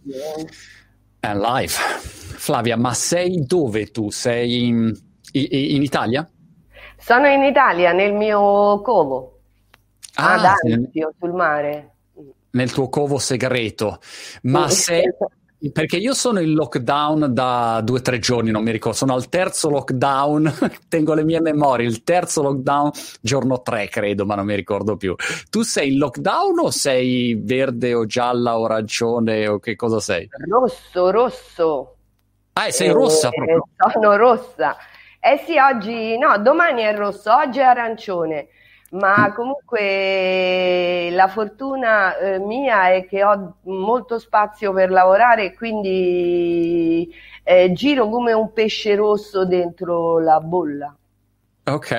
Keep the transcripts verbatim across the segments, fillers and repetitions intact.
And live. Flavia, ma sei dove tu? Sei in, in Italia? Sono in Italia, nel mio covo, ah, ad Anzio, sul mare. Nel tuo covo segreto. Ma sei... Perché io sono in lockdown da due o tre giorni, non mi ricordo, sono al terzo lockdown, tengo le mie memorie, il terzo lockdown, giorno tre credo, ma non mi ricordo più. Tu sei in lockdown o sei verde o gialla o arancione o che cosa sei? Rosso, rosso. Ah, sei eh, rossa proprio? Sono rossa. Eh sì, oggi, no, domani è rosso, oggi è arancione. Ma comunque la fortuna eh, mia è che ho molto spazio per lavorare e quindi eh, giro come un pesce rosso dentro la bolla. Ok.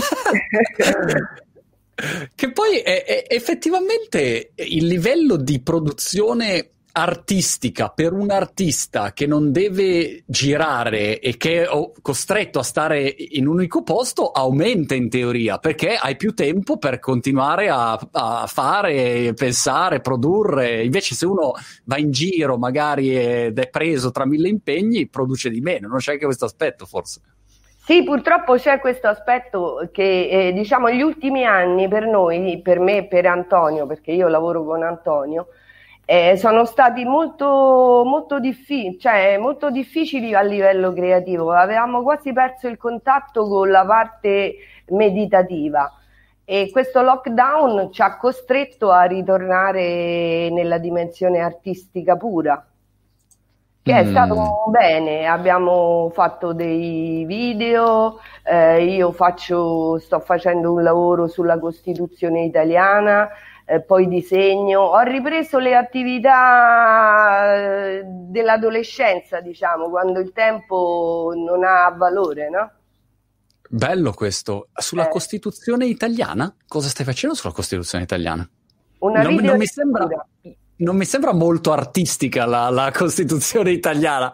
Che poi è, è effettivamente il livello di produzione artistica per un artista che non deve girare e che è costretto a stare in un unico posto aumenta in teoria, perché hai più tempo per continuare a, a fare, pensare, produrre. Invece se uno va in giro magari ed è preso tra mille impegni, produce di meno. Non c'è anche questo aspetto, forse? Sì, purtroppo c'è questo aspetto che eh, diciamo gli ultimi anni per noi, per me e per Antonio, perché io lavoro con Antonio, Eh, sono stati molto, molto, diffi- cioè, molto difficili a livello creativo. Avevamo quasi perso il contatto con la parte meditativa e questo lockdown ci ha costretto a ritornare nella dimensione artistica pura, che è stato un bene. Abbiamo fatto dei video, eh, io faccio, sto facendo un lavoro sulla Costituzione italiana. Eh, poi disegno, ho ripreso le attività eh, dell'adolescenza, diciamo, quando il tempo non ha valore, no? Bello questo. Sulla Eh. Costituzione italiana? Cosa stai facendo sulla Costituzione italiana? Una non, video non mi sembra non mi sembra molto artistica la, la Costituzione italiana.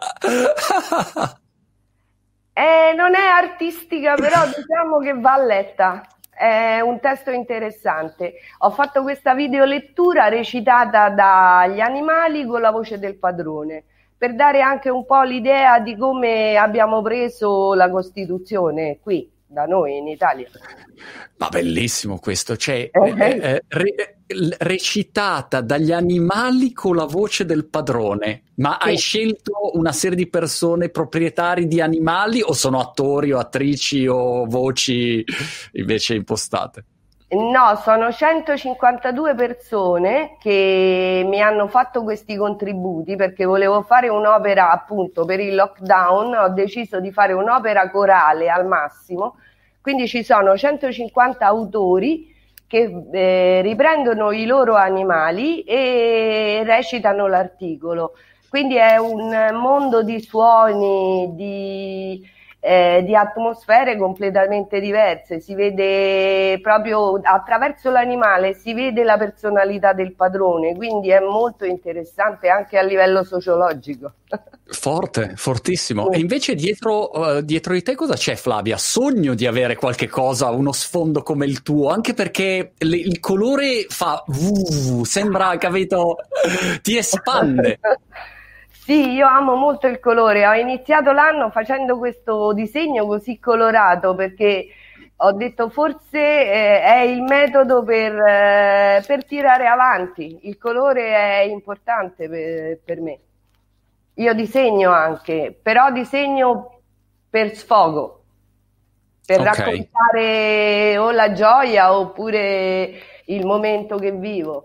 eh, non è artistica, però diciamo che va letta. È un testo interessante. Ho fatto questa videolettura recitata dagli animali con la voce del padrone, per dare anche un po' l'idea di come abbiamo preso la Costituzione qui, da noi in Italia. Ma bellissimo questo, cioè eh, eh, re, recitata dagli animali con la voce del padrone. Ma sì. Hai scelto una serie di persone proprietari di animali o sono attori o attrici o voci invece impostate? No, sono centocinquantadue persone che mi hanno fatto questi contributi perché volevo fare un'opera, appunto, per il lockdown. Ho deciso di fare un'opera corale al massimo, quindi ci sono centocinquanta autori che eh, riprendono i loro animali e recitano l'articolo. Quindi è un mondo di suoni, di... Eh, di atmosfere completamente diverse. Si vede proprio attraverso l'animale, si vede la personalità del padrone, quindi è molto interessante anche a livello sociologico. Forte, fortissimo. E invece dietro, uh, dietro di te cosa c'è, Flavia? Sogno di avere qualche cosa, uno sfondo come il tuo, anche perché le, il colore fa uh, sembra, capito, ti espande. Sì, io amo molto il colore. Ho iniziato l'anno facendo questo disegno così colorato perché ho detto forse eh, è il metodo per, eh, per tirare avanti. Il colore è importante per, per me. Io disegno anche, però disegno per sfogo, per okay. raccontare o la gioia oppure il momento che vivo.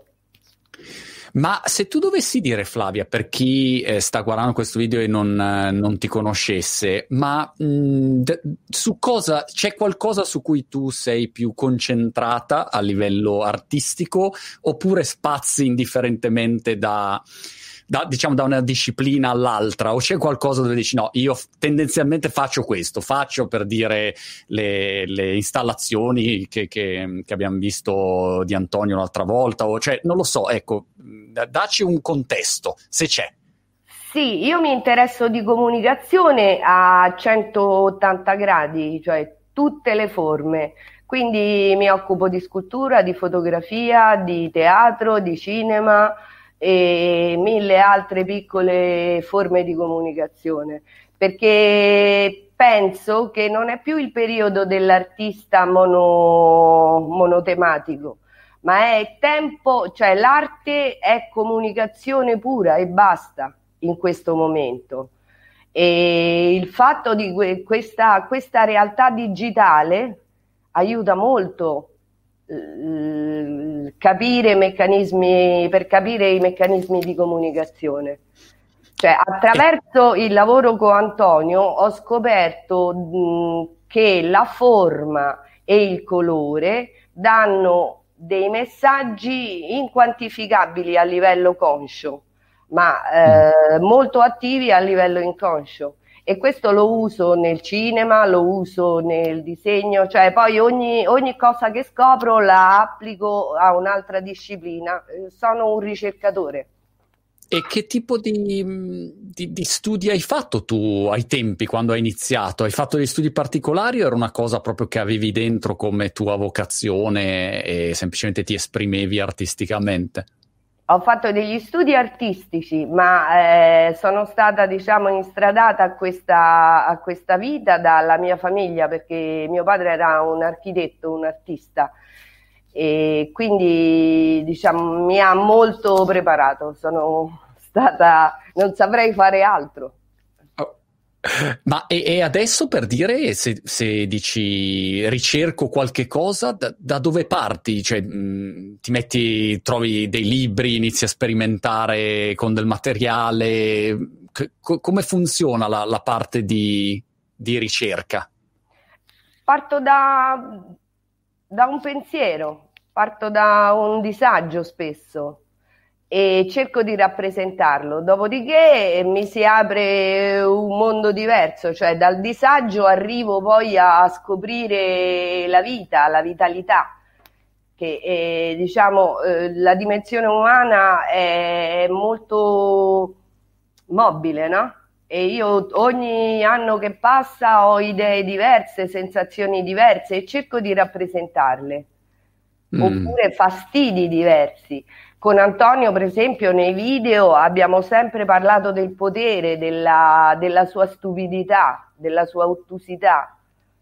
Ma se tu dovessi dire, Flavia, per chi eh, sta guardando questo video e non, eh, non ti conoscesse, ma mh, d- su cosa c'è qualcosa su cui tu sei più concentrata a livello artistico oppure spazi indifferentemente da, da, diciamo, da una disciplina all'altra, o c'è qualcosa dove dici no, io tendenzialmente faccio questo, faccio per dire le, le installazioni che, che, che abbiamo visto di Antonio l'altra volta, o cioè non lo so, ecco, dacci un contesto, se c'è. Sì, io mi interesso di comunicazione a centottanta gradi, cioè tutte le forme, quindi mi occupo di scultura, di fotografia, di teatro, di cinema, e mille altre piccole forme di comunicazione, perché penso che non è più il periodo dell'artista mono, monotematico, ma è tempo, cioè l'arte è comunicazione pura e basta in questo momento. E il fatto di que- questa, questa realtà digitale aiuta molto eh, capire meccanismi, per capire i meccanismi di comunicazione. Cioè, attraverso il lavoro con Antonio ho scoperto mh, che la forma e il colore danno dei messaggi inquantificabili a livello conscio, ma eh, molto attivi a livello inconscio. E questo lo uso nel cinema, lo uso nel disegno, cioè poi ogni, ogni cosa che scopro la applico a un'altra disciplina. Sono un ricercatore. E che tipo di, di, di studi hai fatto tu ai tempi, quando hai iniziato? Hai fatto degli studi particolari o era una cosa proprio che avevi dentro come tua vocazione e semplicemente ti esprimevi artisticamente? Ho fatto degli studi artistici, ma eh, sono stata, diciamo, instradata a questa, a questa vita dalla mia famiglia, perché mio padre era un architetto, un artista, e quindi, diciamo, mi ha molto preparato. Sono stata, non saprei fare altro. Ma e, e adesso, per dire, se, se dici ricerco qualche cosa, da, da dove parti? Cioè, mh, ti metti, trovi dei libri, inizi a sperimentare con del materiale? C- co- come funziona la, la parte di, di ricerca? Parto da, da un pensiero, parto da un disagio spesso e cerco di rappresentarlo, dopodiché mi si apre un mondo diverso, cioè dal disagio arrivo poi a scoprire la vita, la vitalità, che è, diciamo, eh, la dimensione umana è molto mobile, no? E io ogni anno che passa ho idee diverse, sensazioni diverse e cerco di rappresentarle, mm. oppure fastidi diversi. Con Antonio, per esempio, nei video abbiamo sempre parlato del potere, della, della sua stupidità, della sua ottusità.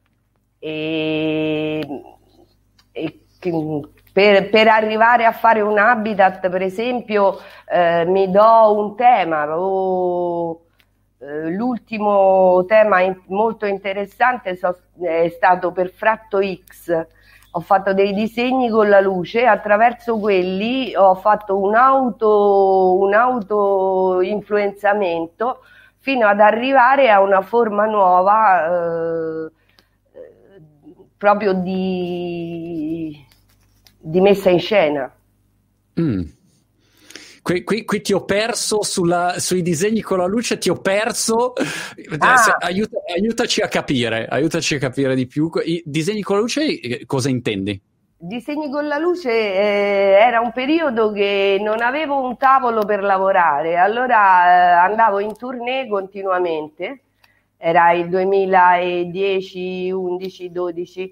E, e per, per arrivare a fare un habitat, per esempio, eh, mi do un tema. O, eh, l'ultimo tema in, molto interessante so, è stato per Fratto X. Ho fatto dei disegni con la luce, attraverso quelli ho fatto un auto, un auto influenzamento fino ad arrivare a una forma nuova, eh, proprio di, di messa in scena. Mm. Qui, qui, qui ti ho perso sulla, sui disegni con la luce, ti ho perso. Ah. Se, aiuta, aiutaci a capire, aiutaci a capire di più. I disegni con la luce, cosa intendi? Disegni con la luce eh, era un periodo che non avevo un tavolo per lavorare, allora eh, andavo in tournée continuamente, era il duemiladieci, undici, dodici,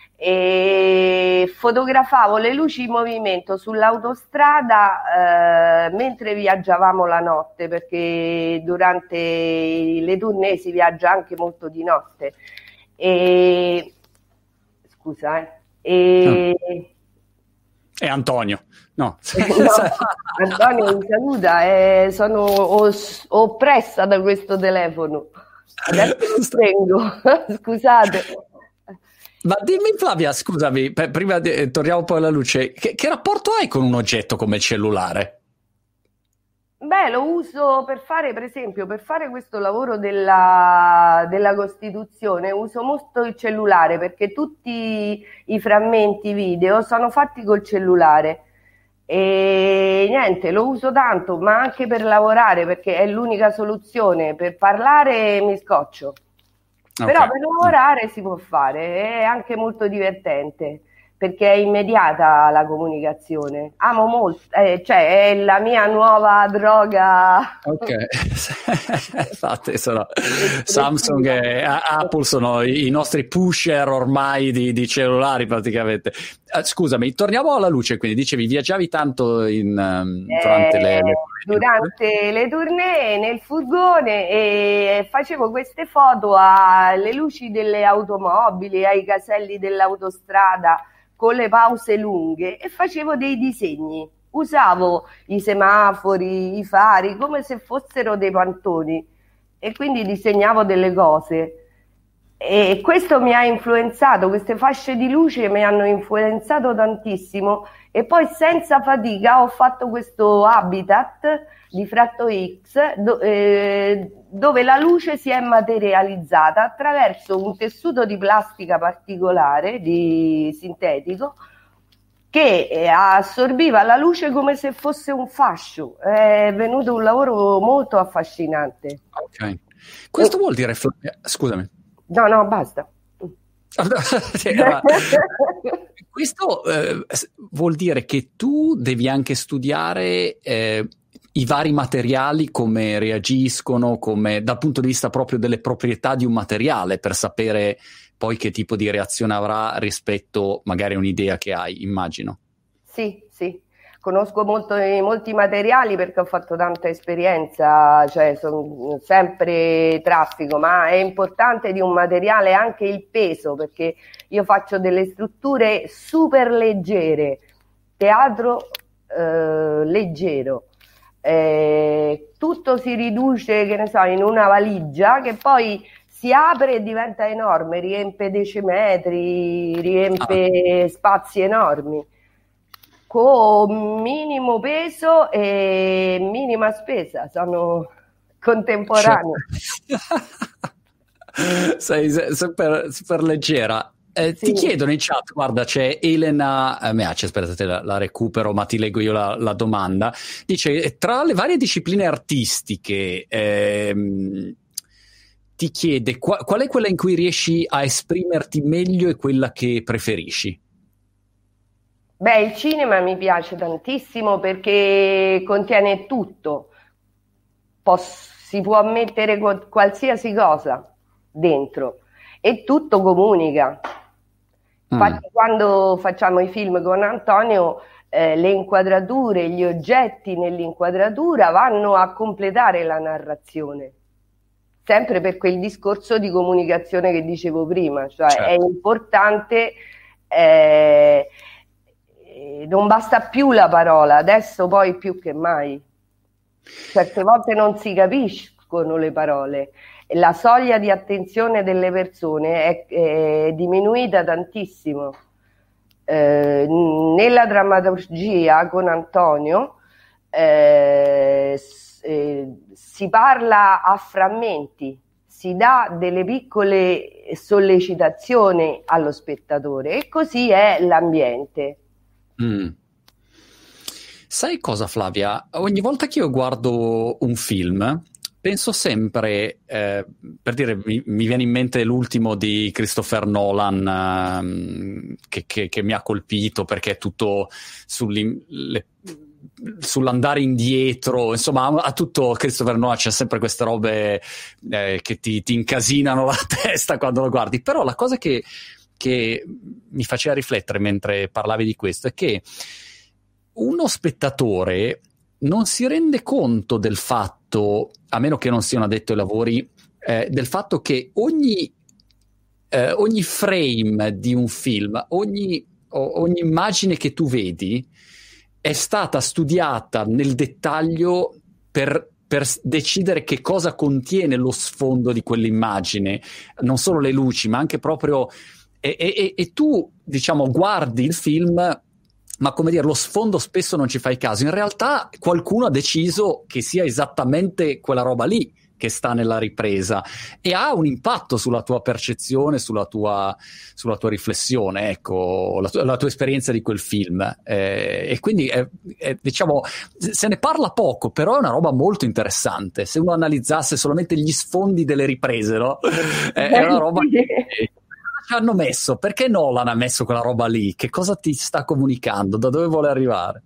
e fotografavo le luci in movimento sull'autostrada eh, mentre viaggiavamo la notte, perché durante le tournée si viaggia anche molto di notte. E scusa, eh. E... No. È Antonio. No. No, Antonio mi saluta, eh, sono os- oppressa da questo telefono. Adesso lo spengo. Scusate. Ma dimmi, Flavia, scusami, per, prima di, torniamo poi alla luce, che, che rapporto hai con un oggetto come il cellulare? Beh, lo uso per fare, per esempio, per fare questo lavoro della, della Costituzione, uso molto il cellulare, perché tutti i frammenti video sono fatti col cellulare. E niente, lo uso tanto, ma anche per lavorare, perché è l'unica soluzione. Per parlare mi scoccio. Okay. Però per lavorare si può fare, è anche molto divertente. perché è immediata la comunicazione. Amo molto, eh, cioè è la mia nuova droga. Ok, infatti sono Samsung e Apple sono i nostri pusher ormai di, di cellulari praticamente. Uh, scusami, torniamo alla luce, quindi dicevi viaggiavi tanto in, um, durante eh, le, le durante le tournée nel furgone e facevo queste foto alle luci delle automobili, ai caselli dell'autostrada con le pause lunghe e facevo dei disegni. Usavo i semafori, i fari, come se fossero dei pantoni e quindi disegnavo delle cose. E questo mi ha influenzato, queste fasce di luce mi hanno influenzato tantissimo e poi senza fatica ho fatto questo habitat di Fratto X do, eh, dove la luce si è materializzata attraverso un tessuto di plastica particolare, di sintetico, che assorbiva la luce come se fosse un fascio. È venuto un lavoro molto affascinante. Ok. Questo e... vuol dire, Flavia, scusami. No, no, basta. Questo eh, vuol dire che tu devi anche studiare eh, i vari materiali, come reagiscono, come dal punto di vista proprio delle proprietà di un materiale, per sapere poi che tipo di reazione avrà rispetto magari a un'idea che hai, immagino. Sì, sì. Conosco molto, molti materiali perché ho fatto tanta esperienza, cioè sono sempre traffico, ma è importante di un materiale anche il peso, perché io faccio delle strutture super leggere, teatro eh, leggero, eh, tutto si riduce, che ne so, in una valigia che poi si apre e diventa enorme, riempie decimetri, riempie ah. spazi enormi. Con minimo peso e minima spesa, sono contemporanei. Sei super, super leggera. Eh, sì. Ti chiedono in chat, guarda, c'è Elena eh, Meace, aspettate, la, la recupero, ma ti leggo io la, la domanda. Dice, tra le varie discipline artistiche, ehm, ti chiede qual, qual è quella in cui riesci a esprimerti meglio e quella che preferisci? Beh, il cinema mi piace tantissimo perché contiene tutto, Poss- si può mettere qualsiasi cosa dentro e tutto comunica. Infatti, mm. quando facciamo i film con Antonio, eh, le inquadrature, gli oggetti nell'inquadratura vanno a completare la narrazione, sempre per quel discorso di comunicazione che dicevo prima, cioè certo. È importante... Eh, non basta più la parola, adesso poi più che mai. Certe volte non si capiscono le parole, la soglia di attenzione delle persone è, è diminuita tantissimo. Eh, nella drammaturgia con Antonio eh, eh, si parla a frammenti, si dà delle piccole sollecitazioni allo spettatore e così è l'ambiente. Mm. Sai cosa, Flavia? Ogni volta che io guardo un film penso sempre, eh, per dire, mi, mi viene in mente l'ultimo di Christopher Nolan eh, che, che, che mi ha colpito perché è tutto le, sull'andare indietro, insomma a tutto Christopher Nolan c'è sempre queste robe eh, che ti, ti incasinano la testa quando lo guardi, però la cosa che che mi faceva riflettere mentre parlavi di questo è che uno spettatore non si rende conto del fatto, a meno che non sia un addetto ai lavori, eh, del fatto che ogni, eh, ogni frame di un film, ogni, o, ogni immagine che tu vedi è stata studiata nel dettaglio per per decidere che cosa contiene lo sfondo di quell'immagine, non solo le luci, ma anche proprio E, e, e tu, diciamo, guardi il film, ma come dire, lo sfondo spesso non ci fai caso. In realtà qualcuno ha deciso che sia esattamente quella roba lì che sta nella ripresa e ha un impatto sulla tua percezione, sulla tua, sulla tua riflessione, ecco, la tua, la tua esperienza di quel film. Eh, e quindi, è, è, diciamo, se ne parla poco, però è una roba molto interessante. Se uno analizzasse solamente gli sfondi delle riprese, no? È, è una roba che ci hanno messo? Perché Nolan ha messo quella roba lì? Che cosa ti sta comunicando? Da dove vuole arrivare?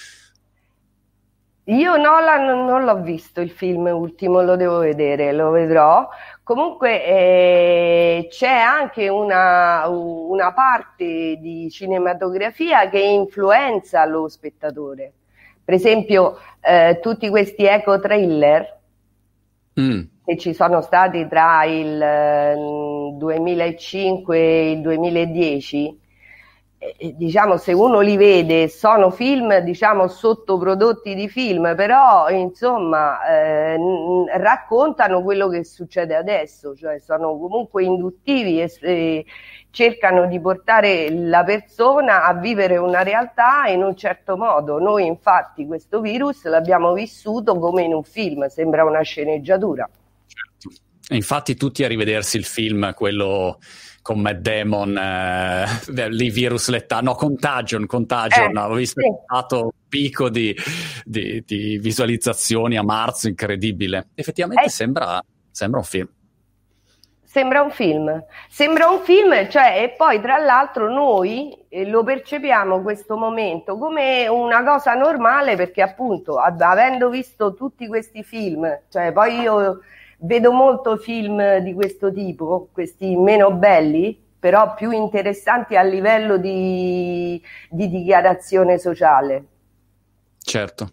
Io Nolan non l'ho visto il film ultimo, lo devo vedere, lo vedrò. Comunque eh, c'è anche una, una parte di cinematografia che influenza lo spettatore. Per esempio, eh, tutti questi eco-thriller mm. che ci sono stati tra il eh, duemilacinque e il duemiladieci, eh, diciamo, se uno li vede, sono film, diciamo, sottoprodotti di film, però, insomma, eh, n- raccontano quello che succede adesso, cioè sono comunque induttivi e, e cercano di portare la persona a vivere una realtà in un certo modo. Noi infatti questo virus l'abbiamo vissuto come in un film, sembra una sceneggiatura. Certo. E infatti tutti a rivedersi il film, quello con Matt Damon, eh, lì virus letale, no, Contagion, Contagion, Eh, avevo visto sì. un picco di, di, di visualizzazioni a marzo, incredibile. Effettivamente Eh, sembra, sembra un film. Sembra un film, sembra un film, cioè, e poi tra l'altro noi eh, lo percepiamo questo momento come una cosa normale, perché appunto av- avendo visto tutti questi film, cioè poi io vedo molto film di questo tipo, questi meno belli, però più interessanti a livello di, di dichiarazione sociale. Certo.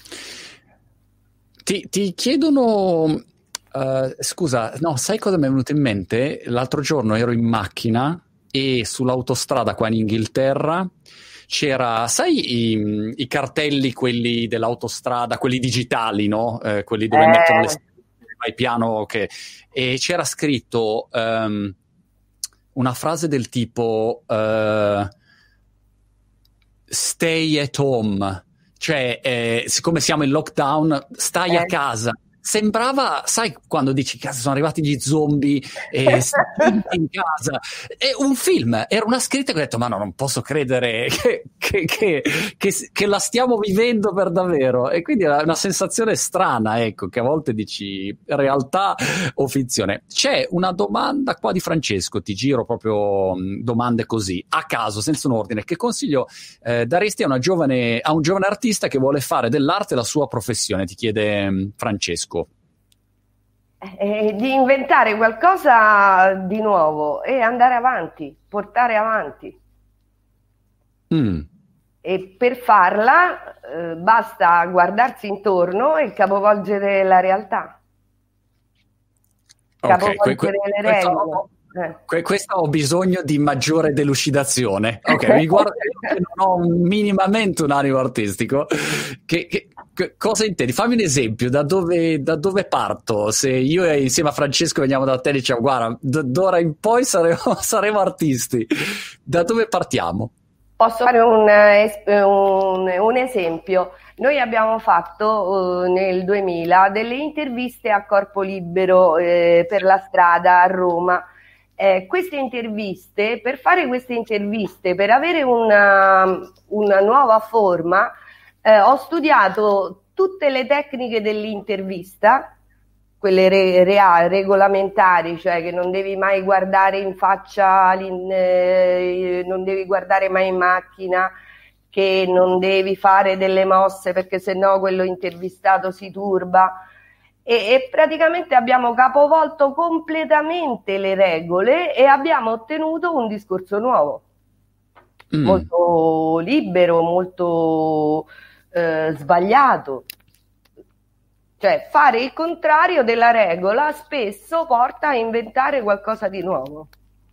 Ti, ti chiedono... Uh, scusa, no, sai cosa mi è venuto in mente? L'altro giorno ero in macchina e sull'autostrada qua in Inghilterra c'era, sai, i, i cartelli, quelli dell'autostrada, quelli digitali, no? Eh, quelli dove Eh. mettono le vai piano, che... e c'era scritto um, una frase del tipo uh, stay at home, cioè eh, siccome siamo in lockdown, stai eh. a casa. Sembrava, sai, quando dici cazzo sono arrivati gli zombie e in casa, è un film, era una scritta che ho detto ma no, non posso credere che, che, che, che, che la stiamo vivendo per davvero, e quindi era una sensazione strana, ecco, che a volte dici realtà o finzione. C'è una domanda qua di Francesco, ti giro proprio domande così a caso, senza un ordine. Che consiglio eh, daresti a una giovane, a un giovane artista che vuole fare dell'arte la sua professione? Ti chiede um, Francesco. Eh, di inventare qualcosa di nuovo e andare avanti, portare avanti. Mm. E per farla eh, basta guardarsi intorno e capovolgere la realtà. Capovolgere okay, que- que- le regole. Eh. Questo ho bisogno di maggiore delucidazione. Ok, mi guardo, io non ho minimamente un animo artistico. Che, che, che cosa intendi? Fammi un esempio, da dove, da dove parto? Se io e insieme a Francesco veniamo da te e diciamo guarda, d- d'ora in poi saremo, saremo artisti, da dove partiamo? Posso fare un, un, un esempio. Noi abbiamo fatto uh, nel duemila delle interviste a corpo libero eh, per la strada a Roma. Eh, queste interviste, per fare queste interviste, per avere una, una nuova forma, eh, ho studiato tutte le tecniche dell'intervista, quelle re, reali, regolamentari, cioè che non devi mai guardare in faccia, eh, non devi guardare mai in macchina, che non devi fare delle mosse perché sennò quello intervistato si turba. E, e praticamente abbiamo capovolto completamente le regole e abbiamo ottenuto un discorso nuovo, mm. molto libero, molto eh, sbagliato. Cioè fare il contrario della regola spesso porta a inventare qualcosa di nuovo.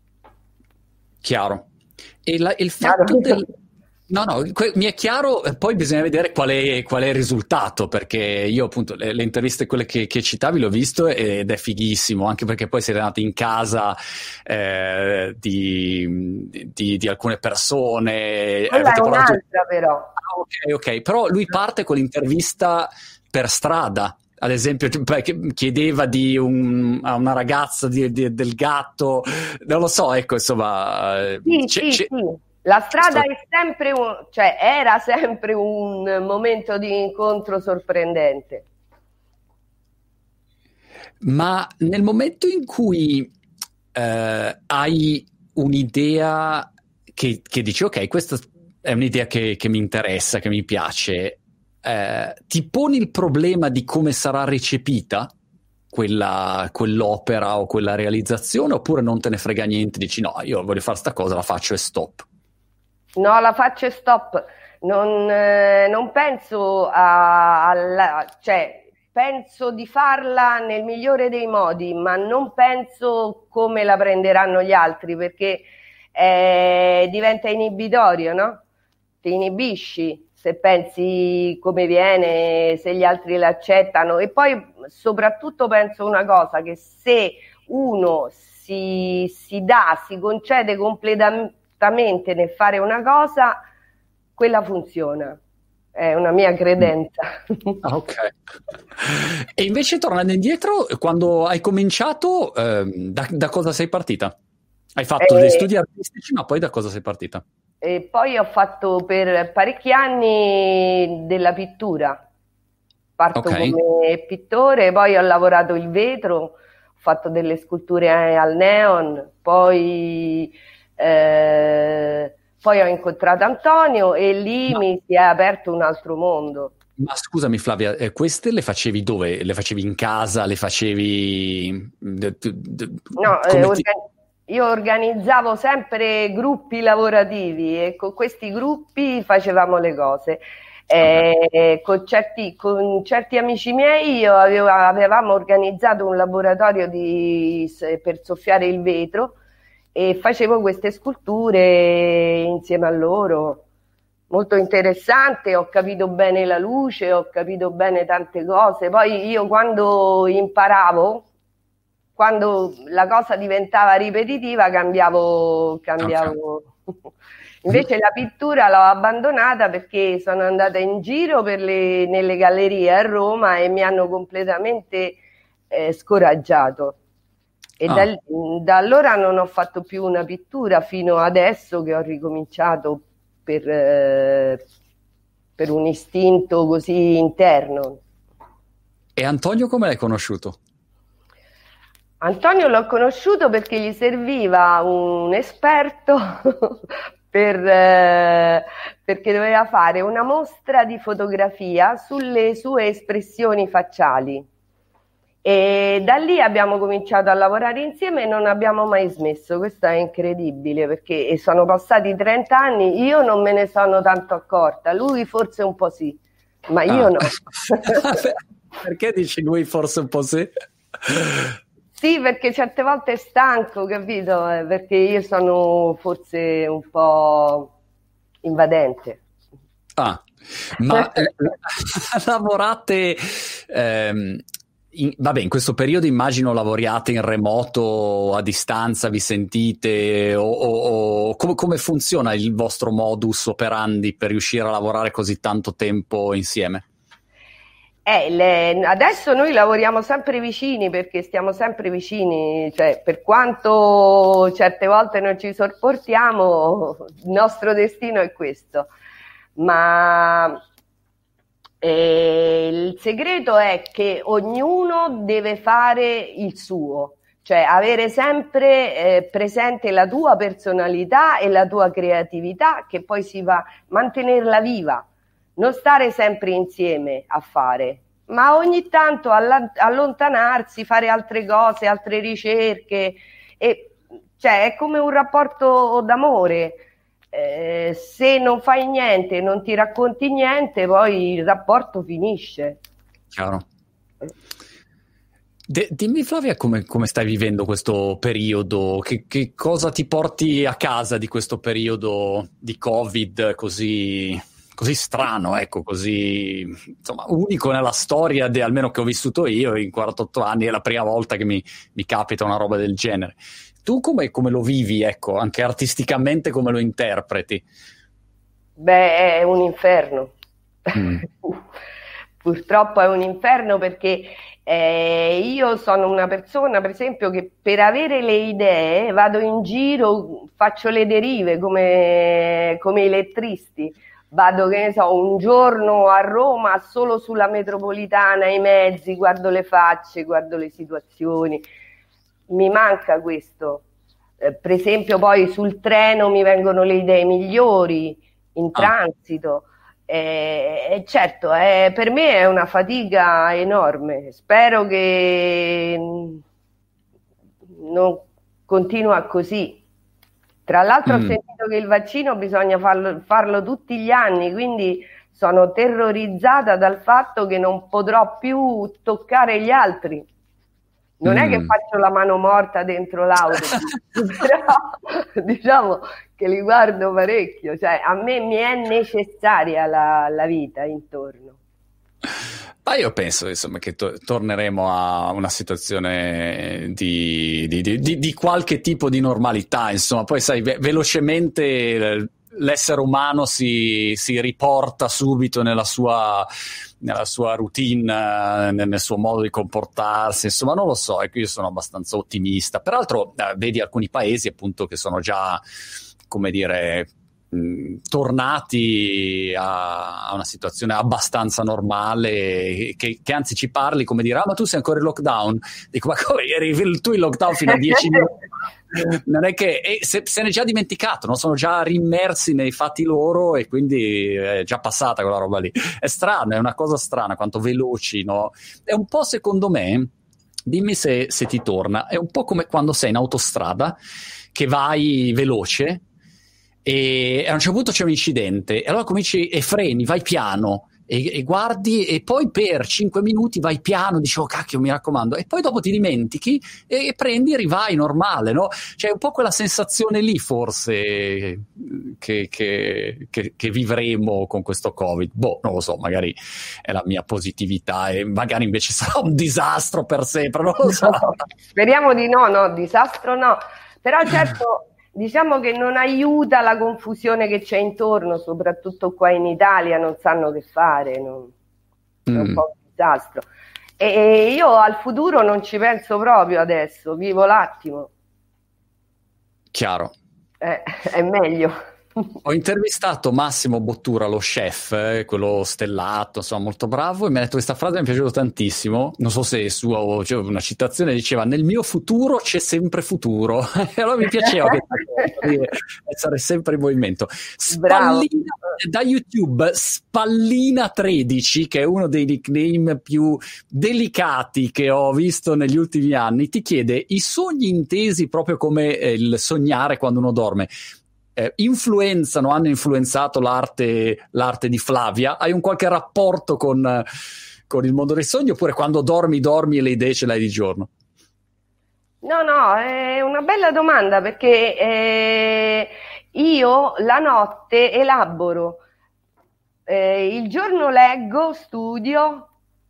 Chiaro. E la, il fatto Chiaro. del... No, no, que- mi è chiaro, poi bisogna vedere qual è, qual è il risultato, perché io appunto le, le interviste, quelle che, che citavi, l'ho visto ed è fighissimo, anche perché poi siete andati in casa eh, di, di, di alcune persone. Quella è un'altra parlato... però. Ah, ok, ok, però lui parte con l'intervista per strada. Ad esempio, chiedeva di un, a una ragazza di, di, del gatto, non lo so, ecco, insomma. Sì, c'è, sì, c'è... sì. La strada è sempre un, cioè era sempre un momento di incontro sorprendente. Ma nel momento in cui eh, hai un'idea che, che dici ok, questa è un'idea che, che mi interessa, che mi piace, eh, ti poni il problema di come sarà recepita quella, quell'opera o quella realizzazione, oppure non te ne frega niente, dici no, io voglio fare sta cosa, la faccio e stop? No, la faccio e stop. Non, eh, non penso a, alla, cioè, penso di farla nel migliore dei modi, ma non penso come la prenderanno gli altri, perché eh, diventa inibitorio, no? Ti inibisci se pensi come viene, se gli altri l'accettano. E poi soprattutto penso una cosa, che se uno si, si dà, si concede completamente nel fare una cosa, quella funziona. È una mia credenza. Ah, ok. E invece tornando indietro, quando hai cominciato, ehm, da, da cosa sei partita? Hai fatto E, degli studi artistici, ma poi da cosa sei partita? e poi ho fatto per parecchi anni della pittura. Parto Ok. come pittore, poi ho lavorato il vetro, ho fatto delle sculture al neon, poi, eh, poi ho incontrato Antonio e lì Ma, mi si è aperto un altro mondo. ma scusami Flavia, eh, queste le facevi dove? Le facevi in casa? Le facevi... d- d- d- No, eh, come ti... organ- io organizzavo sempre gruppi lavorativi e con questi gruppi facevamo le cose. Vabbè. Eh, con certi, con certi amici miei io avevo- avevamo organizzato un laboratorio di- per soffiare il vetro e facevo queste sculture insieme a loro. Molto interessante, ho capito bene la luce, ho capito bene tante cose. Poi io quando imparavo, quando la cosa diventava ripetitiva, cambiavo, Ok. cambiavo. Invece la pittura l'ho abbandonata perché sono andata in giro per le, nelle gallerie a Roma e mi hanno completamente eh, scoraggiato. E da, Ah. da allora non ho fatto più una pittura fino adesso che ho ricominciato per, eh, per un istinto così interno. E Antonio come l'hai conosciuto? Antonio l'ho conosciuto perché gli serviva un esperto per, eh, perché doveva fare una mostra di fotografia sulle sue espressioni facciali. E da lì abbiamo cominciato a lavorare insieme e non abbiamo mai smesso. Questo è incredibile perché sono passati trenta anni, io non me ne sono tanto accorta, lui forse un po' sì, ma io Ah. no. Perché dici lui forse un po' sì? Sì, perché certe volte è stanco, capito? Eh, Perché io sono forse un po' invadente. Ah, ma eh, lavorate, ehm, in, vabbè, in questo periodo immagino lavoriate in remoto, a distanza, vi sentite, o, o- o come, come funziona il vostro modus operandi per riuscire a lavorare così tanto tempo insieme? Eh, le- adesso noi lavoriamo sempre vicini perché stiamo sempre vicini, cioè per quanto certe volte non ci sopportiamo, il nostro destino è questo. Ma eh, il segreto è che ognuno deve fare il suo, cioè avere sempre eh, presente la tua personalità e la tua creatività, che poi si va a mantenerla viva, non stare sempre insieme a fare, ma ogni tanto alla- allontanarsi, fare altre cose, altre ricerche, e, cioè è come un rapporto d'amore. Eh, se non fai niente, non ti racconti niente, poi il rapporto finisce. Chiaro. De- dimmi Flavia come, come stai vivendo questo periodo, che, che cosa ti porti a casa di questo periodo di Covid così, così strano, ecco, così insomma unico nella storia, de, almeno che ho vissuto io in quarantotto anni, è la prima volta che mi, mi capita una roba del genere. Tu come, come lo vivi, ecco, anche artisticamente come lo interpreti? Beh, è un inferno. Mm. Purtroppo è un inferno perché eh, io sono una persona, per esempio, che per avere le idee vado in giro, faccio le derive come, come i lettristi. Vado, che ne so, un giorno a Roma solo sulla metropolitana, i mezzi, guardo le facce, guardo le situazioni. Mi manca questo. eh, per esempio poi sul treno mi vengono le idee migliori, in Ah. transito. E, e certo, è, per me è una fatica enorme. Spero che non continua così. Tra l'altro Mm. ho sentito che il vaccino bisogna farlo, farlo tutti gli anni, quindi sono terrorizzata dal fatto che non potrò più toccare gli altri. Non è che Mm. faccio la mano morta dentro l'autobus, però diciamo che li guardo parecchio, cioè a me mi è necessaria la, la vita intorno. Ma io penso insomma che to- torneremo a una situazione di, di, di, di, di qualche tipo di normalità, insomma, poi sai, ve- velocemente eh, l'essere umano si, si riporta subito nella sua, nella sua routine, eh, nel, nel suo modo di comportarsi, insomma, non lo so, ecco, io sono abbastanza ottimista. Peraltro, eh, vedi alcuni paesi appunto che sono già, come dire, mh, tornati a, a una situazione abbastanza normale, che, che anzi ci parli come dire, ah ma tu sei ancora in lockdown, dico ma come eri tu in lockdown fino a dieci minuti? Non è che e se, se ne è già dimenticato, no? Sono già rimmersi nei fatti loro e quindi è già passata quella roba lì. È strano, è una cosa strana quanto veloci, no? È un po', secondo me, dimmi se, se ti torna, è un po' come quando sei in autostrada che vai veloce e a un certo punto c'è un incidente e allora cominci e freni, vai piano e, e guardi e poi per cinque minuti vai piano, dici oh cacchio mi raccomando, e poi dopo ti dimentichi e, e prendi e rivai normale, no? C'è un po' quella sensazione lì forse che, che, che, che vivremo con questo Covid. Boh, non lo so, magari è la mia positività e magari invece sarà un disastro per sempre, non lo so. No, speriamo di no, no, disastro no, però certo diciamo che non aiuta la confusione che c'è intorno, soprattutto qua in Italia, non sanno che fare, non... è un Mm. po' un disastro. E io al futuro non ci penso proprio adesso, vivo l'attimo, Chiaro. eh, è meglio. Ho intervistato Massimo Bottura, lo chef, eh, quello stellato, insomma, molto bravo, e mi ha detto questa frase, mi è piaciuta tantissimo. Non so se è sua o cioè, una citazione, diceva: nel mio futuro c'è sempre futuro. E allora mi piaceva che essere sempre in movimento. Spallina, da YouTube, Spallina tredici, che è uno dei nickname più delicati che ho visto negli ultimi anni, ti chiede i sogni intesi proprio come eh, il sognare quando uno dorme. Eh, influenzano, hanno influenzato l'arte, l'arte di Flavia? Hai un qualche rapporto con, con il mondo dei sogni oppure quando dormi dormi e le idee ce l'hai di giorno? No, no, è una bella domanda perché eh, io la notte elaboro, eh, il giorno leggo, studio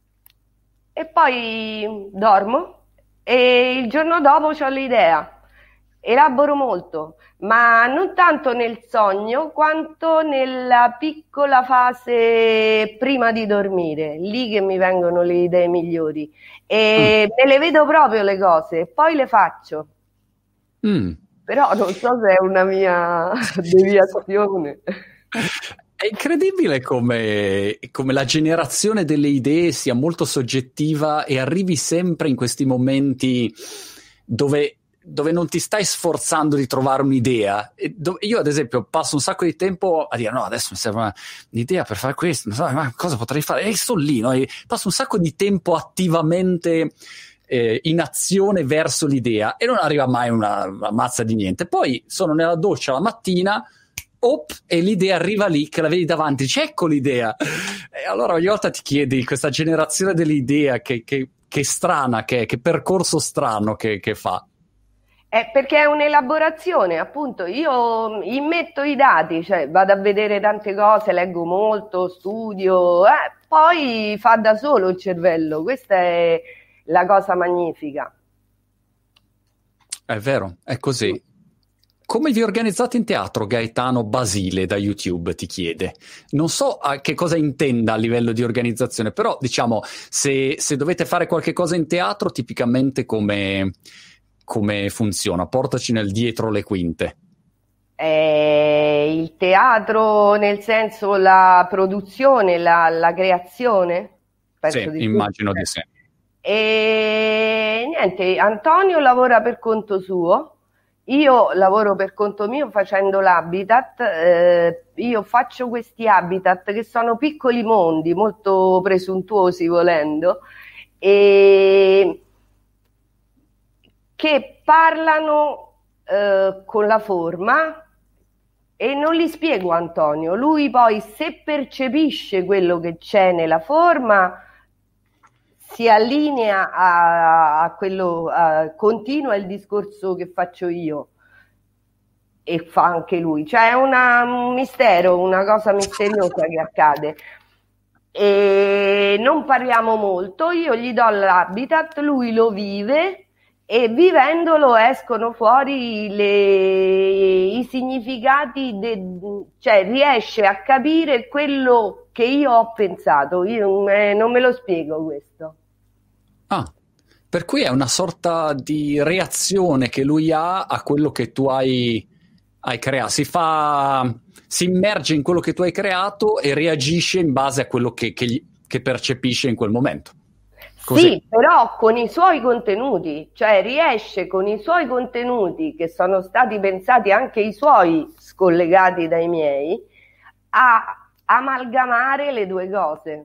e poi dormo e il giorno dopo ho l'idea. Elaboro molto, ma non tanto nel sogno quanto nella piccola fase prima di dormire, lì che mi vengono le idee migliori e mm. me le vedo proprio le cose e poi le faccio. Mm. Però non so se è una mia deviazione. È incredibile come, come la generazione delle idee sia molto soggettiva e arrivi sempre in questi momenti dove dove non ti stai sforzando di trovare un'idea. E dove, io ad esempio passo un sacco di tempo a dire no adesso mi serve una, un'idea per fare questo, non so, ma cosa potrei fare? E sto lì, no? E passo un sacco di tempo attivamente eh, in azione verso l'idea e non arriva mai una, una mazza di niente. Poi sono nella doccia la mattina, op, e l'idea arriva lì che la vedi davanti, dici ecco l'idea. E allora ogni volta ti chiedi questa generazione dell'idea che, che, che strana che è, che percorso strano che, che fa. Eh, perché è un'elaborazione, appunto, io immetto i dati, cioè vado a vedere tante cose, leggo molto, studio, eh, poi fa da solo il cervello, questa è la cosa magnifica. È vero, è così. Come vi organizzate in teatro? Gaetano Basile da YouTube ti chiede. Non so a che cosa intenda a livello di organizzazione, però diciamo, se, se dovete fare qualche cosa in teatro, tipicamente come... come funziona? Portaci nel dietro le quinte. Eh, il teatro nel senso la produzione, la, la creazione? Penso sì, di immagino di sì. E niente, Antonio lavora per conto suo, io lavoro per conto mio facendo l'habitat, eh, io faccio questi habitat che sono piccoli mondi, molto presuntuosi volendo, e che parlano eh, con la forma, e non li spiego a Antonio, lui poi se percepisce quello che c'è nella forma si allinea a, a quello, a, continua il discorso che faccio io e fa anche lui, cioè è una, un mistero, una cosa misteriosa che accade. E non parliamo molto, io gli do l'habitat, lui lo vive e vivendolo escono fuori le, i significati, de, cioè riesce a capire quello che io ho pensato, io eh, non me lo spiego questo. Ah, per cui è una sorta di reazione che lui ha a quello che tu hai, hai creato, si fa, si immerge in quello che tu hai creato e reagisce in base a quello che, che, gli, che percepisce in quel momento. Così. Sì, però con i suoi contenuti, cioè riesce con i suoi contenuti, che sono stati pensati anche i suoi, scollegati dai miei, a amalgamare le due cose.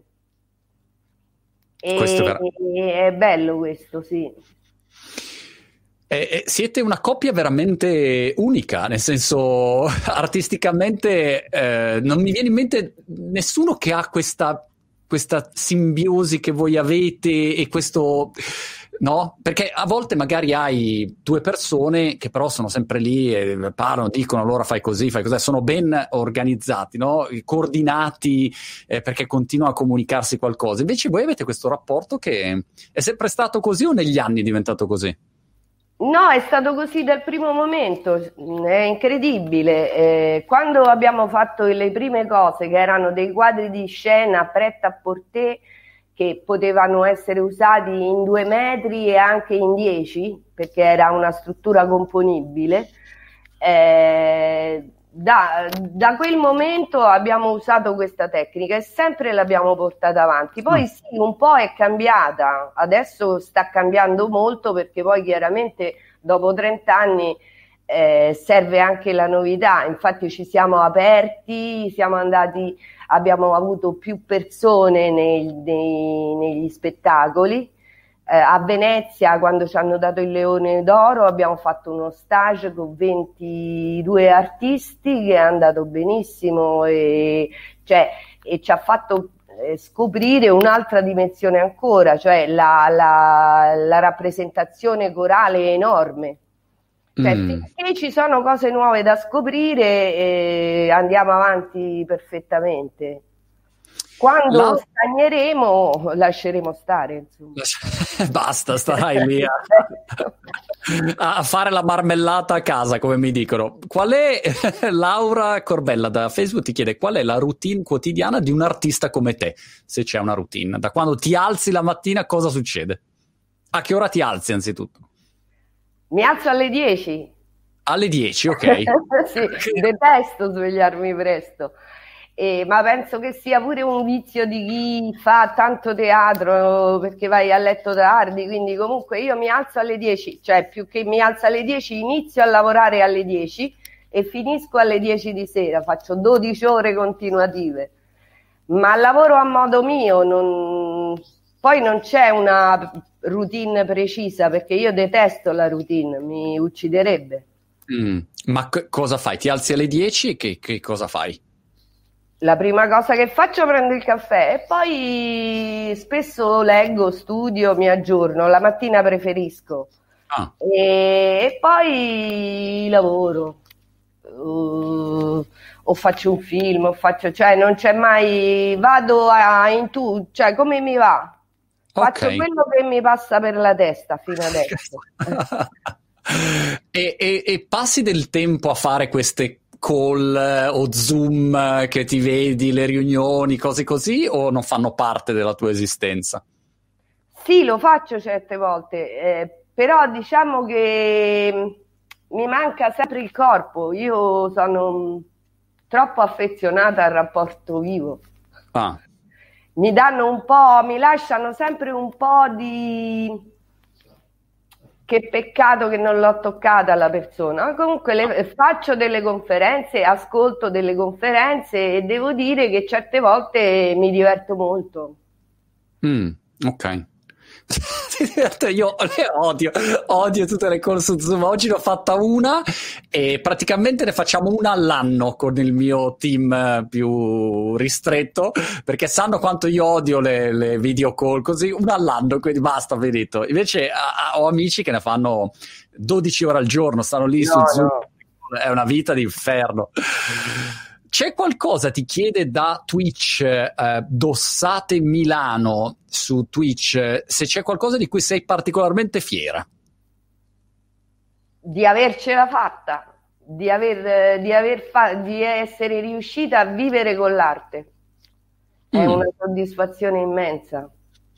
E è, è bello questo, sì. Eh, eh, siete una coppia veramente unica, nel senso, artisticamente eh, non mi viene in mente nessuno che ha questa, questa simbiosi che voi avete e questo, no? Perché a volte magari hai due persone che però sono sempre lì e parlano, dicono allora fai così, fai così, sono ben organizzati, no? Coordinati eh, perché continuano a comunicarsi qualcosa. Invece voi avete questo rapporto che è sempre stato così o negli anni è diventato così? No, è stato così dal primo momento, è incredibile. Eh, quando abbiamo fatto le prime cose, che erano dei quadri di scena prêt-à-porter, che potevano essere usati in due metri e anche in dieci, perché era una struttura componibile, eh, da, da quel momento abbiamo usato questa tecnica e sempre l'abbiamo portata avanti. Poi mm. sì, un po' è cambiata, adesso sta cambiando molto perché poi chiaramente dopo trenta anni eh, serve anche la novità, infatti ci siamo aperti, siamo andati, abbiamo avuto più persone nei, nei, negli spettacoli. Eh, a Venezia, quando ci hanno dato il Leone d'Oro, abbiamo fatto uno stage con ventidue artisti che è andato benissimo e, cioè, e ci ha fatto eh, scoprire un'altra dimensione ancora, cioè la, la, la rappresentazione corale è enorme. Cioè, mm. finché ci sono cose nuove da scoprire eh, andiamo avanti perfettamente. Quando la... stagneremo lasceremo stare, insomma. Basta, starai lì a, a fare la marmellata a casa, come mi dicono. Qual è, Laura Corbella da Facebook ti chiede qual è la routine quotidiana di un artista come te, se c'è una routine. Da quando ti alzi la mattina cosa succede? A che ora ti alzi anzitutto? Mi alzo alle dieci. Alle dieci, ok. Sì, detesto svegliarmi presto. Eh, ma penso che sia pure un vizio di chi fa tanto teatro perché vai a letto tardi, quindi comunque io mi alzo alle dieci, cioè più che mi alzo alle dieci inizio a lavorare alle dieci e finisco alle dieci di sera, faccio dodici ore continuative, ma lavoro a modo mio, non... poi non c'è una routine precisa perché io detesto la routine, mi ucciderebbe. Mm, ma c- cosa fai? Ti alzi alle dieci e che, che cosa fai? La prima cosa che faccio è prendo il caffè e poi spesso leggo, studio, mi aggiorno. La mattina preferisco. Ah. E, e poi lavoro. Uh, o faccio un film, o faccio, cioè non c'è mai, vado a, in tu, cioè come mi va. Faccio okay. quello che mi passa per la testa fino adesso. e, e, e passi del tempo a fare queste call o Zoom che ti vedi, le riunioni, cose così, o non fanno parte della tua esistenza? Sì, lo faccio certe volte, eh, però diciamo che mi manca sempre il corpo. Io sono troppo affezionata al rapporto vivo. Ah. Mi danno un po', mi lasciano sempre un po' di... che peccato che non l'ho toccata la persona. Comunque le, faccio delle conferenze, ascolto delle conferenze e devo dire che certe volte mi diverto molto. Mm, ok. Io le odio, odio tutte le call su Zoom. Oggi ne ho fatta una e praticamente ne facciamo una all'anno con il mio team più ristretto, perché sanno quanto io odio le, le video call, così una all'anno, quindi basta, finito. Invece a, ho amici che ne fanno dodici ore al giorno, stanno lì No, su Zoom, no. è una vita d'inferno. C'è qualcosa, ti chiede da Twitch, eh, Dossate Milano su Twitch, se c'è qualcosa di cui sei particolarmente fiera? Di avercela fatta, di, aver, di, aver fa- di essere riuscita a vivere con l'arte. È mm. una soddisfazione immensa.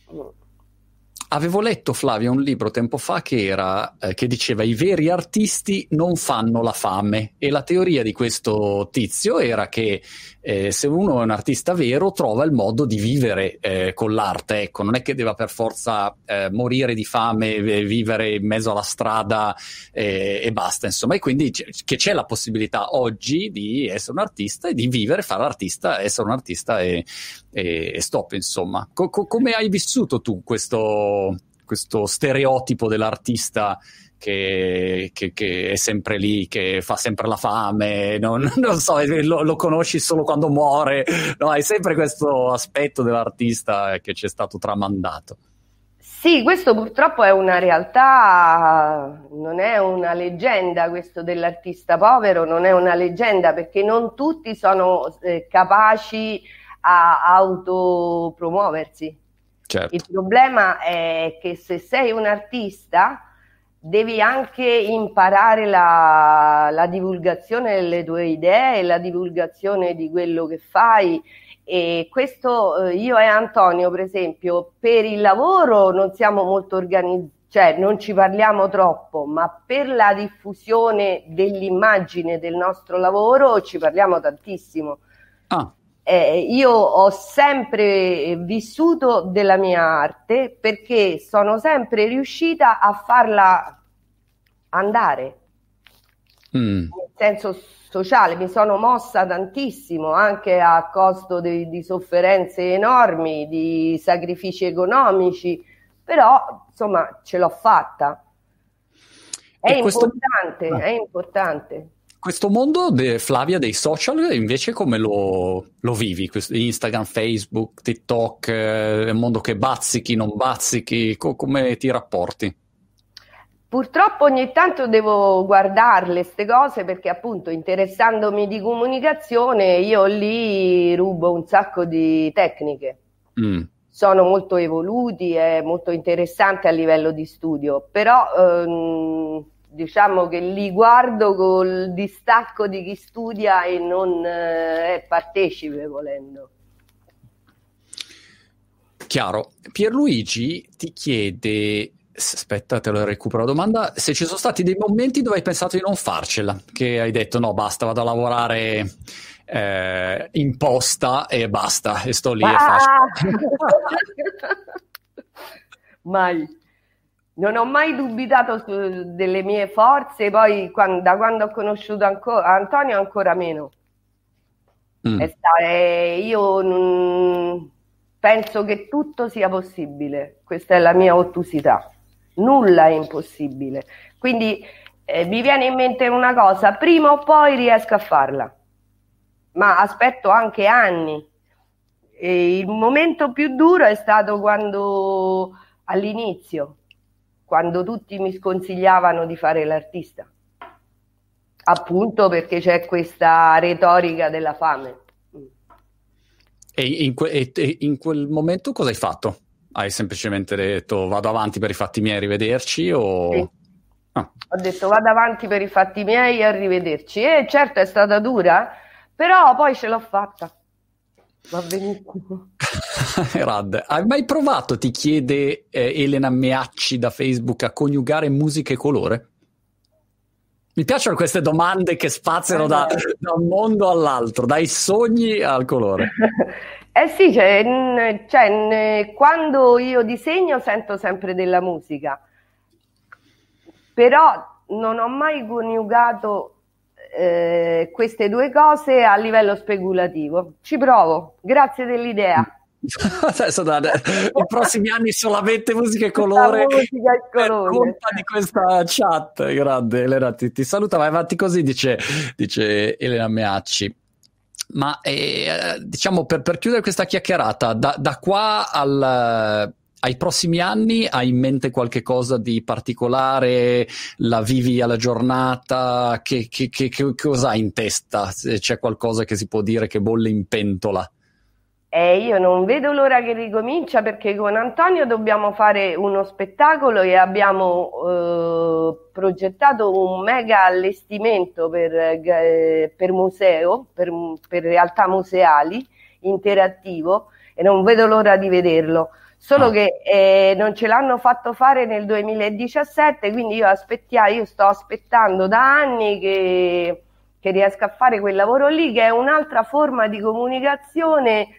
Avevo letto, Flavia, un libro tempo fa che era eh, che diceva i veri artisti non fanno la fame, e la teoria di questo tizio era che eh, se uno è un artista vero trova il modo di vivere eh, con l'arte, ecco, non è che deve per forza eh, morire di fame e vivere in mezzo alla strada eh, e basta, insomma, e quindi c- che c'è la possibilità oggi di essere un artista e di vivere, fare l'artista, essere un artista e, e, e stop, insomma. Co- co- come hai vissuto tu questo questo stereotipo dell'artista che, che, che è sempre lì, che fa sempre la fame, non, non so, lo, lo conosci solo quando muore, no? Hai sempre questo aspetto dell'artista che ci è stato tramandato. Sì, questo purtroppo è una realtà, non è una leggenda, questo dell'artista povero non è una leggenda, perché non tutti sono eh, capaci a autopromuoversi. Certo. Il problema è che se sei un artista devi anche imparare la, la divulgazione delle tue idee, la divulgazione di quello che fai, e questo eh, io e Antonio, per esempio, per il lavoro non siamo molto organizzati, cioè non ci parliamo troppo, ma per la diffusione dell'immagine del nostro lavoro ci parliamo tantissimo. Ah. Eh, io ho sempre vissuto della mia arte perché sono sempre riuscita a farla andare, mm. nel senso sociale, mi sono mossa tantissimo anche a costo di, di sofferenze enormi, di sacrifici economici, però insomma ce l'ho fatta. È e importante, questo... è importante. Questo mondo, de, Flavia, dei social, invece come lo, lo vivi? Questo, Instagram, Facebook, TikTok, eh, è un mondo che bazzichi, non bazzichi, co- come ti rapporti? Purtroppo ogni tanto devo guardarle ste cose perché appunto interessandomi di comunicazione io lì rubo un sacco di tecniche. Mm. Sono molto evoluti, è molto interessante a livello di studio, però ehm, diciamo che li guardo col distacco di chi studia e non eh, è partecipe volendo. Chiaro. Pierluigi ti chiede, aspetta, te lo recupero la domanda, se ci sono stati dei momenti dove hai pensato di non farcela, che hai detto no, basta, vado a lavorare eh, in posta e basta, e sto lì ah! e faccio. Mai. Non ho mai dubitato su, delle mie forze, poi quando, da quando ho conosciuto anco, Antonio ancora meno. Mm. È sta, è, io non, penso che tutto sia possibile, questa è la mia ottusità, nulla è impossibile, quindi eh, mi viene in mente una cosa, prima o poi riesco a farla, ma aspetto anche anni. E il momento più duro è stato quando all'inizio, quando tutti mi sconsigliavano di fare l'artista, appunto perché c'è questa retorica della fame. E in, que- e in quel momento cosa hai fatto? Hai semplicemente detto vado avanti per i fatti miei, arrivederci? O... Sì. Ah. Ho detto vado avanti per i fatti miei, arrivederci. E certo è stata dura, però poi ce l'ho fatta. Va benissimo. Rad, hai mai provato, ti chiede eh, Elena Meacci da Facebook, a coniugare musica e colore? Mi piacciono queste domande che spaziano da, da un mondo all'altro, dai sogni al colore. Eh sì, cioè, cioè, quando io disegno sento sempre della musica. però non ho mai coniugato eh, queste due cose a livello speculativo. Ci provo, grazie dell'idea. Adesso, da, i prossimi anni solamente musica e colore, musica e colore. Per colpa di questa chat. Grande Elena, ti, ti saluta, vai avanti così, dice, dice Elena Meacci. Ma eh, diciamo per, per chiudere questa chiacchierata, da, da qua al, ai prossimi anni hai in mente qualche cosa di particolare? La vivi alla giornata? Che, che, che, che cosa hai in testa? Se c'è qualcosa che si può dire che bolle in pentola? Eh, io non vedo l'ora che ricomincia, perché con Antonio dobbiamo fare uno spettacolo e abbiamo eh, progettato un mega allestimento per, eh, per museo, per, per realtà museali, interattivo, e non vedo l'ora di vederlo. Solo ah. che eh, non ce l'hanno fatto fare nel duemiladiciassette, quindi io, aspettia, io sto aspettando da anni che, che riesca a fare quel lavoro lì, che è un'altra forma di comunicazione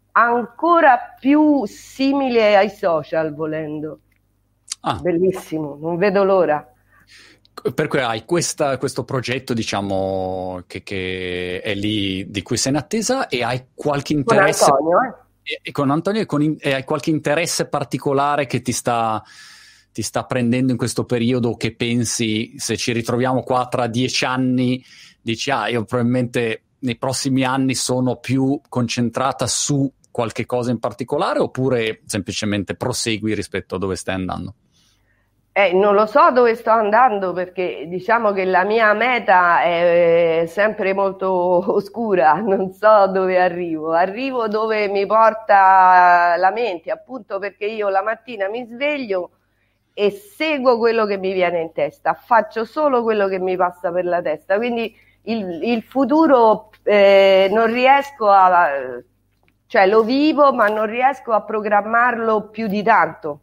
ancora più simile ai social, volendo. Ah. Bellissimo, non vedo l'ora. Per cui hai questa, questo progetto, diciamo, che, che è lì, di cui sei in attesa, e hai qualche interesse con Antonio, eh? e, e con Antonio e, con, e hai qualche interesse particolare che ti sta, ti sta prendendo in questo periodo, che pensi, se ci ritroviamo qua tra dieci anni, dici, ah, io probabilmente nei prossimi anni sono più concentrata su qualche cosa in particolare, oppure semplicemente prosegui rispetto a dove stai andando? Eh, non lo so dove sto andando, perché diciamo che la mia meta è sempre molto oscura, non so dove arrivo, arrivo dove mi porta la mente, appunto perché io la mattina mi sveglio e seguo quello che mi viene in testa, faccio solo quello che mi passa per la testa, quindi il, il futuro eh, non riesco a... cioè lo vivo, ma non riesco a programmarlo più di tanto.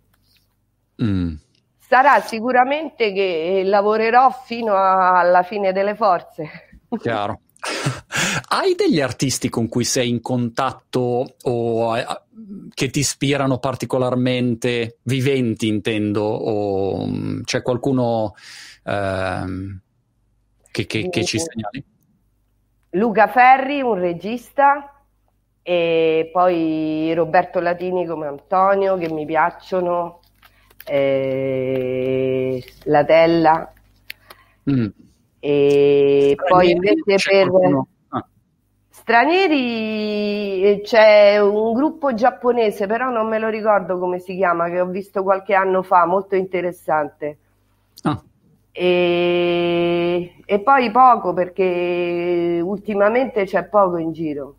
Mm. Sarà sicuramente che lavorerò fino a, alla fine delle forze. Chiaro. Hai degli artisti con cui sei in contatto o eh, che ti ispirano particolarmente, viventi intendo, o c'è qualcuno eh, che, che, che ci segnali? Luca Ferri, un regista, e poi Roberto Latini come Antonio, che mi piacciono, eh, La Tella, mm. e stranieri, poi invece per ah. stranieri c'è un gruppo giapponese, però non me lo ricordo come si chiama, che ho visto qualche anno fa, molto interessante. Ah. E, e poi poco, perché ultimamente c'è poco in giro.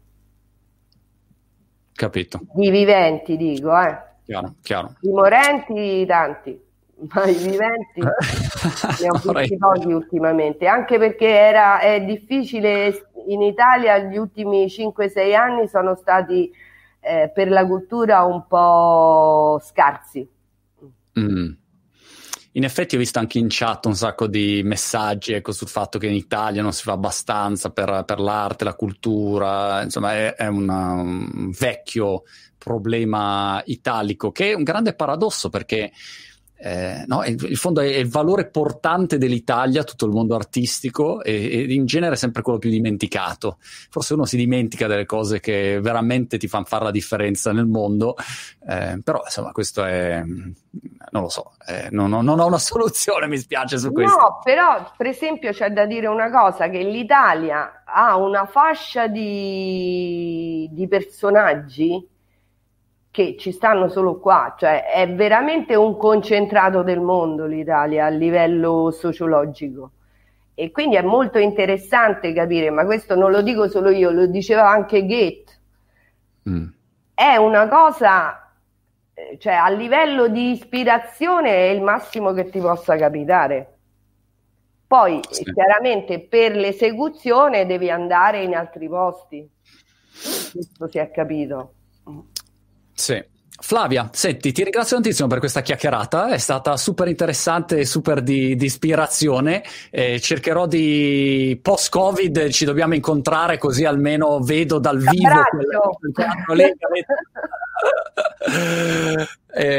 Capito. Di viventi, dico, eh. Chiaro, chiaro. I morenti tanti, ma i viventi ne ho visti pochi ultimamente, anche perché era, è difficile in Italia. Gli ultimi cinque sei anni sono stati eh, per la cultura un po' scarsi. Mm. In effetti ho visto anche in chat un sacco di messaggi, ecco, sul fatto che in Italia non si fa abbastanza per, per l'arte, la cultura, insomma è, è una, un vecchio problema italico, che è un grande paradosso, perché eh, no, in fondo è il valore portante dell'Italia, tutto il mondo artistico, e, e in genere è sempre quello più dimenticato. Forse uno si dimentica delle cose che veramente ti fanno fare la differenza nel mondo, eh, però insomma questo è, non lo so, eh, non, non, non ho una soluzione, mi spiace su questo. No, però per esempio c'è da dire una cosa, che l'Italia ha una fascia di, di personaggi che ci stanno solo qua, cioè è veramente un concentrato del mondo l'Italia a livello sociologico, e quindi è molto interessante capire, ma questo non lo dico solo io, lo diceva anche Goethe, mm. è una cosa, cioè a livello di ispirazione è il massimo che ti possa capitare, poi sì. Chiaramente per l'esecuzione devi andare in altri posti, questo si è capito. Sì. Flavia, senti, ti ringrazio tantissimo per questa chiacchierata, è stata super interessante e super di, di ispirazione. Eh, cercherò di post-Covid, ci dobbiamo incontrare, così almeno vedo dal vivo quello, quello lì, e, e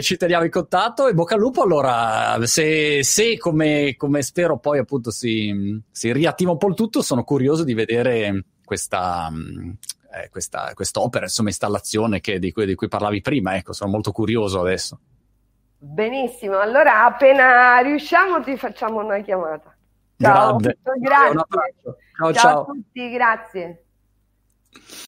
ci teniamo in contatto e bocca al lupo. Allora, se, se come, come spero poi appunto si, si riattiva un po' il tutto, sono curioso di vedere questa, eh, questa quest'opera, insomma, installazione che, di, cui, di cui parlavi prima. Ecco, sono molto curioso adesso. Benissimo, allora appena riusciamo ti facciamo una chiamata. Ciao, Grande. grazie. Un abbraccio. Ciao, ciao, ciao a tutti, grazie.